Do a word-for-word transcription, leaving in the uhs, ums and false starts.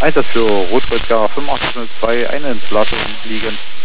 Einsatz für Rot-Kreuz-Sierra fünf acht null zwei, eine Entladung liegen.